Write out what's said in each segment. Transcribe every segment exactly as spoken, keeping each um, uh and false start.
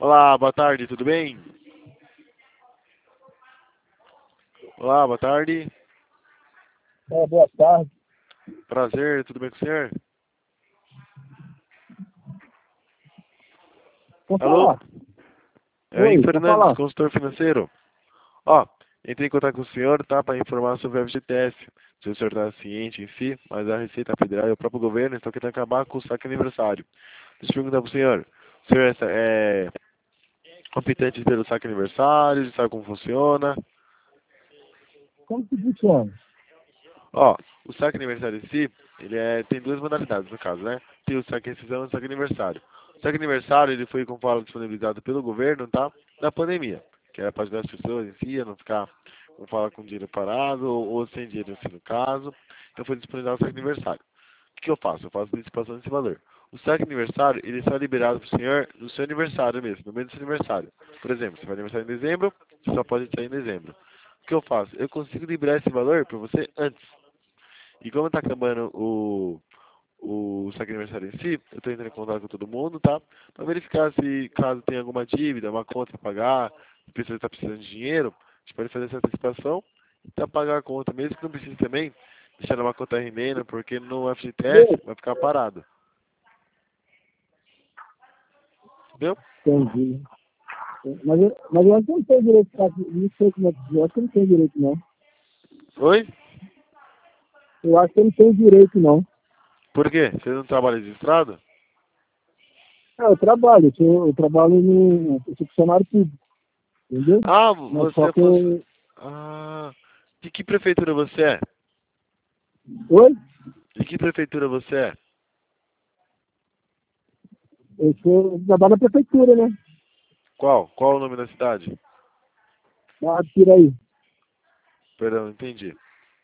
Olá, boa tarde, tudo bem? Olá, boa tarde. É, boa tarde. Prazer, tudo bem com o senhor? Pode Alô? falar. É o Henrique Oi, pode Fernandes, falar. consultor financeiro. Ó, entrei em contato com o senhor, tá, para informar sobre o F G T S. Se o senhor está ciente em si, mas a Receita Federal e o próprio governo estão querendo acabar com o saque aniversário. Deixa eu perguntar pro senhor. O senhor é, é competente pelo saque aniversário, sabe como funciona? Como que funciona? Ó, o saque aniversário em si, ele é, tem duas modalidades no caso, né? Tem o saque rescisão e o saque aniversário. O saque aniversário, ele foi, como falo, disponibilizado pelo governo, tá? Na pandemia, que era para ajudar as pessoas em si, a não ficar, como fala, com dinheiro parado ou, ou sem dinheiro, assim, no caso. Então foi disponibilizado o saque aniversário. O que, que eu faço? Eu faço antecipação desse valor. O saque aniversário, ele só é liberado para o senhor no seu aniversário mesmo, no mês do seu aniversário. Por exemplo, você vai aniversário em dezembro, você só pode sair em dezembro. O que eu faço? Eu consigo liberar esse valor para você antes. E como tá acabando o, o saque aniversário em si, eu tô entrando em contato com todo mundo, tá? Pra verificar se, caso tenha alguma dívida, uma conta pra pagar, se a pessoa tá precisando de dinheiro, a gente pode fazer essa antecipação e tá pagar a conta, mesmo que não precise também deixar numa conta rendendo, porque no F G T S Oi, vai ficar parado. Entendeu? entendi. Mas eu, mas eu acho que não tenho direito, pra- não sei como é que eu acho que eu não tenho direito, não. Oi? Eu acho que eu não tenho direito, não. Por quê? Você não trabalha registrado? É, eu trabalho, eu, sou- eu trabalho no eu sou funcionário público, entendeu? Ah, Mas só você é que funcionário. eu... Ah, de que prefeitura você é? Oi? De que prefeitura você é? Eu, sou, eu trabalho na prefeitura, né? Qual? Qual o nome da cidade? Barra de Piraí. Perdão, não entendi.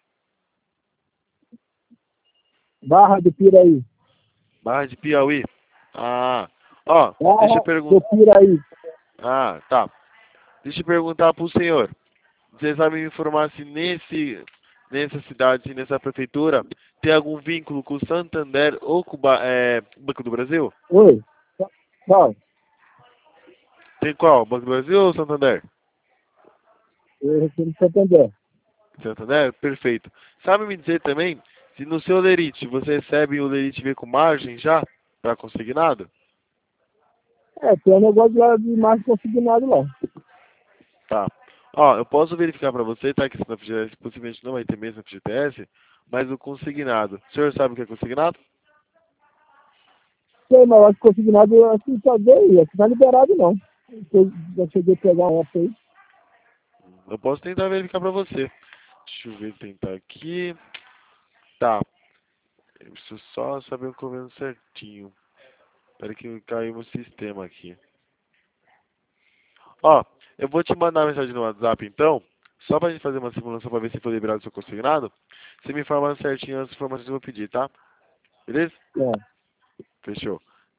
Barra do Piraí. Barra de Piauí. Ah, ó, deixa eu Barra do perguntar. Piraí. Ah, tá. Deixa eu perguntar pro senhor. Você sabe me informar se nesse, nessa cidade, se nessa prefeitura, tem algum vínculo com o Santander ou com o Ba- é, Banco do Brasil? Oi? Qual? Tem qual? Banco do Brasil ou Santander? Eu recebo Santander. Santander? Perfeito. Sabe me dizer também se no seu lerite você recebe o lerite V com margem já para consignado? É, tem um negócio lá de mais consignado lá. Tá. Ó, eu posso verificar para você, tá? Que esse no F G T S possivelmente não vai ter mesmo no F G T S, mas o consignado. O senhor sabe o que é consignado? Sei, mas eu acho que consignado, assim, tá bem, acho que tá liberado não. Eu já cheguei a pegar uma época aí. Eu posso tentar verificar para você. Deixa eu ver, tentar aqui. Tá. Eu preciso só saber o comendo certinho. Espera que caiu no sistema aqui. Ó, eu vou te mandar uma mensagem no WhatsApp então, só pra gente fazer uma simulação pra ver se foi liberado o seu consignado. Você me informa certinho as informações que eu vou pedir, tá? Beleza? É. Fechou.